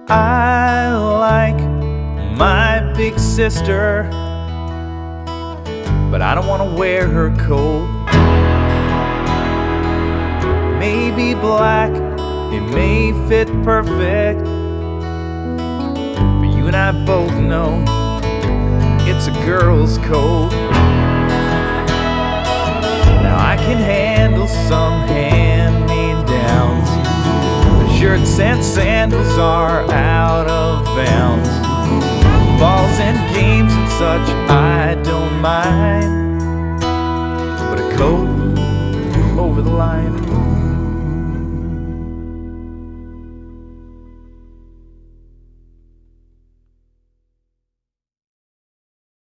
I like my big sister, but I don't want to wear her coat. Maybe black, it may fit perfect, but you and I both know it's a girl's coat. Now I can handle some hand-me-downs, but shirts and sandals are out of bounds. Balls and games and such I don't mind, but a coat over the line.